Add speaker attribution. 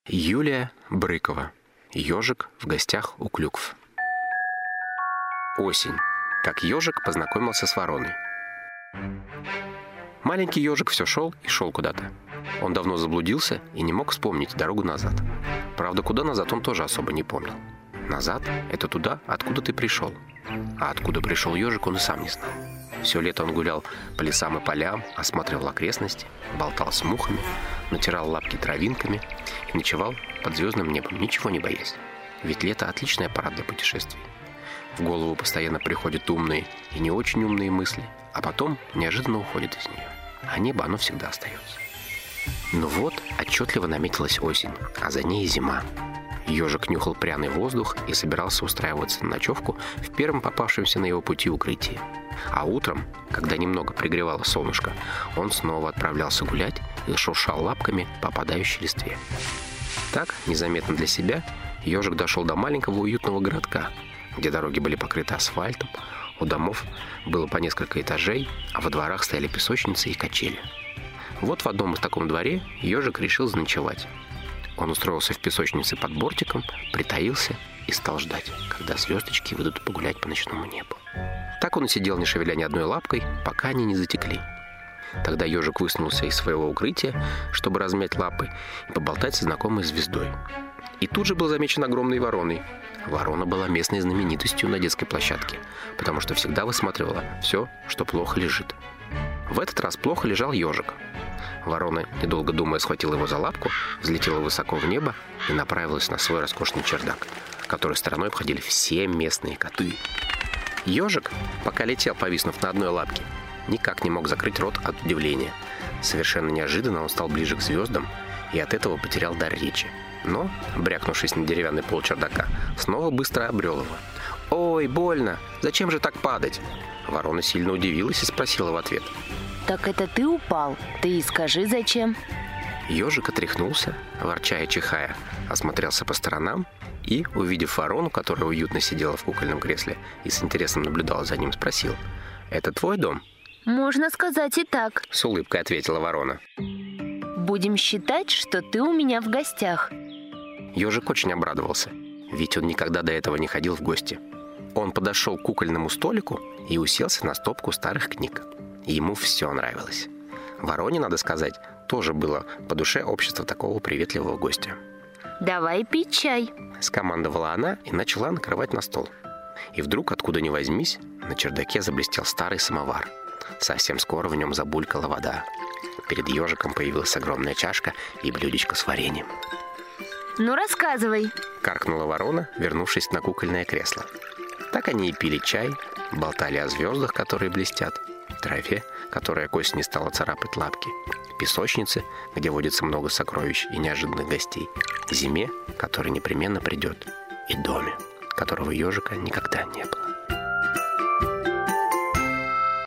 Speaker 1: Юлия Брыкова. Ежик в гостях у клюкв. Осень. Как ежик познакомился с вороной. Маленький ежик все шел и шел куда-то. Он давно заблудился и не мог вспомнить дорогу назад. Правда, куда назад он тоже особо не помнил. Назад — это туда, откуда ты пришел. А откуда пришел ежик, он и сам не знал. Все лето он гулял по лесам и полям, осматривал окрестности, болтал с мухами, натирал лапки травинками и ночевал под звездным небом, ничего не боясь. Ведь лето — отличная пора для путешествий. В голову постоянно приходят умные и не очень умные мысли, а потом неожиданно уходят из нее. А небо, оно всегда остается. Но вот отчетливо наметилась осень, а за ней зима. Ежик нюхал пряный воздух и собирался устраиваться на ночевку в первом попавшемся на его пути укрытии. А утром, когда немного пригревало солнышко, он снова отправлялся гулять и шуршал лапками по опадающей листве. Так, незаметно для себя, ежик дошел до маленького уютного городка, где дороги были покрыты асфальтом, у домов было по несколько этажей, а во дворах стояли песочницы и качели. Вот в одном из таком дворе ежик решил заночевать. Он устроился в песочнице под бортиком, притаился и стал ждать, когда звездочки выйдут погулять по ночному небу. Так он и сидел, не шевеля ни одной лапкой, пока они не затекли. Тогда ежик высунулся из своего укрытия, чтобы размять лапы и поболтать со знакомой звездой. И тут же был замечен огромной вороной. Ворона была местной знаменитостью на детской площадке, потому что всегда высматривала все, что плохо лежит. В этот раз плохо лежал ежик. Ворона, недолго думая, схватила его за лапку, взлетела высоко в небо и направилась на свой роскошный чердак, который стороной обходили все местные коты. Ежик, пока летел, повиснув на одной лапке, никак не мог закрыть рот от удивления. Совершенно неожиданно он стал ближе к звездам и от этого потерял дар речи. Но, брякнувшись на деревянный пол чердака, снова быстро обрел его. «Ой, больно! Зачем же так падать?» Ворона сильно удивилась и спросила в ответ:
Speaker 2: «Так это ты упал? Ты и скажи, зачем?»
Speaker 1: Ежик отряхнулся, ворча и чихая, осмотрелся по сторонам и, увидев ворону, которая уютно сидела в кукольном кресле и с интересом наблюдала за ним, спросил: «Это твой дом?»
Speaker 2: «Можно сказать и так»,
Speaker 1: — с улыбкой ответила ворона.
Speaker 2: «Будем считать, что ты у меня в гостях».
Speaker 1: Ежик очень обрадовался, ведь он никогда до этого не ходил в гости. Он подошел к кукольному столику и уселся на стопку старых книг. Ему все нравилось. Вороне, надо сказать, тоже было по душе общество такого приветливого гостя.
Speaker 2: «Давай пить чай»,
Speaker 1: — скомандовала она и начала накрывать на стол. И вдруг, откуда ни возьмись, на чердаке заблестел старый самовар. Совсем скоро в нем забулькала вода. Перед ежиком появилась огромная чашка и блюдечко с вареньем.
Speaker 2: «Ну, рассказывай»,
Speaker 1: — каркнула ворона, вернувшись на кукольное кресло. Так они и пили чай, болтали о звездах, которые блестят, траве, которая к осени стала царапать лапки, песочнице, где водится много сокровищ и неожиданных гостей, зиме, которая непременно придет, и доме, которого ежика никогда не было.